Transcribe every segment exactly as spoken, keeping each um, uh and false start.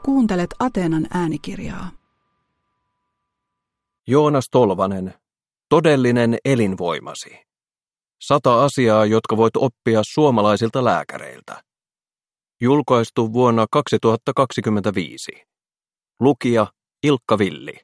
Kuuntelet Ateenan äänikirjaa. Joonas Tolvanen, todellinen elinvoimasi. Sata asiaa, jotka voit oppia suomalaisilta lääkäreiltä. Julkaistu vuonna kaksituhattakaksikymmentäviisi. Lukija Ilkka Villi.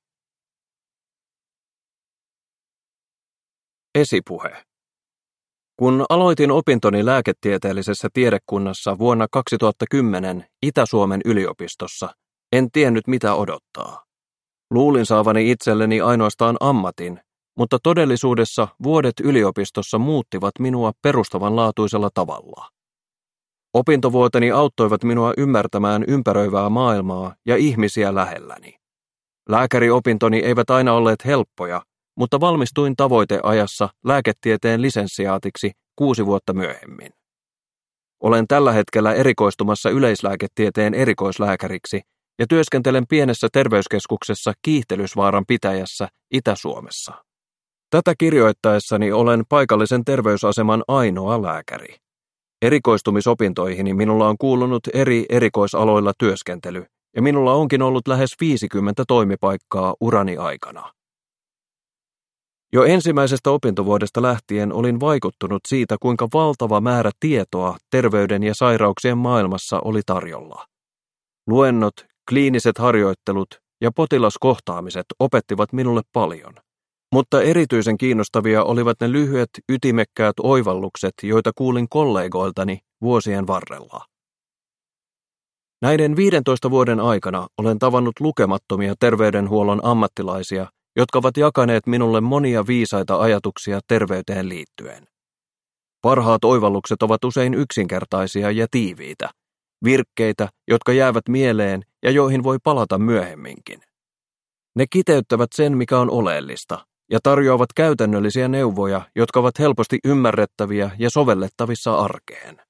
Esipuhe. Kun aloitin opintoni lääketieteellisessä tiedekunnassa vuonna kaksituhattakymmenen Itä-Suomen yliopistossa, en tiennyt mitä odottaa. Luulin saavani itselleni ainoastaan ammatin, mutta todellisuudessa vuodet yliopistossa muuttivat minua perustavanlaatuisella tavalla. Opintovuoteni auttoivat minua ymmärtämään ympäröivää maailmaa ja ihmisiä lähelläni. Lääkäriopintoni eivät aina olleet helppoja, mutta valmistuin tavoiteajassa lääketieteen lisensiaatiksi kuusi vuotta myöhemmin. Olen tällä hetkellä erikoistumassa yleislääketieteen erikoislääkäriksi ja työskentelen pienessä terveyskeskuksessa Kiihtelysvaaran pitäjässä Itä-Suomessa. Tätä kirjoittaessani olen paikallisen terveysaseman ainoa lääkäri. Erikoistumisopintoihini minulla on kuulunut eri erikoisaloilla työskentely, ja minulla onkin ollut lähes viisikymmentä toimipaikkaa urani aikana. Jo ensimmäisestä opintovuodesta lähtien olin vaikuttunut siitä, kuinka valtava määrä tietoa terveyden ja sairauksien maailmassa oli tarjolla. Luennot, kliiniset harjoittelut ja potilaskohtaamiset opettivat minulle paljon, mutta erityisen kiinnostavia olivat ne lyhyet, ytimekkäät oivallukset, joita kuulin kollegoiltani vuosien varrella. Näiden viidentoista vuoden aikana olen tavannut lukemattomia terveydenhuollon ammattilaisia, jotka ovat jakaneet minulle monia viisaita ajatuksia terveyteen liittyen. Parhaat oivallukset ovat usein yksinkertaisia ja tiiviitä, virkkeitä, jotka jäävät mieleen ja joihin voi palata myöhemminkin. Ne kiteyttävät sen, mikä on oleellista, ja tarjoavat käytännöllisiä neuvoja, jotka ovat helposti ymmärrettäviä ja sovellettavissa arkeen.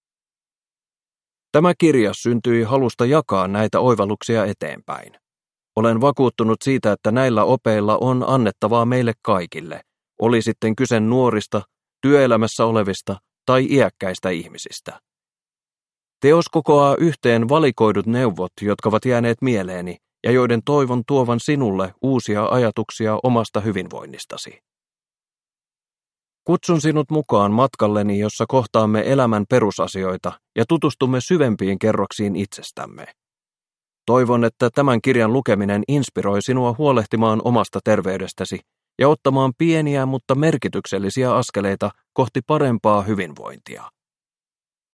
Tämä kirja syntyi halusta jakaa näitä oivalluksia eteenpäin. Olen vakuuttunut siitä, että näillä opeilla on annettavaa meille kaikille, oli sitten kyse nuorista, työelämässä olevista tai iäkkäistä ihmisistä. Teos kokoaa yhteen valikoidut neuvot, jotka ovat jääneet mieleeni ja joiden toivon tuovan sinulle uusia ajatuksia omasta hyvinvoinnistasi. Kutsun sinut mukaan matkalleni, jossa kohtaamme elämän perusasioita ja tutustumme syvempiin kerroksiin itsestämme. Toivon, että tämän kirjan lukeminen inspiroi sinua huolehtimaan omasta terveydestäsi ja ottamaan pieniä, mutta merkityksellisiä askeleita kohti parempaa hyvinvointia.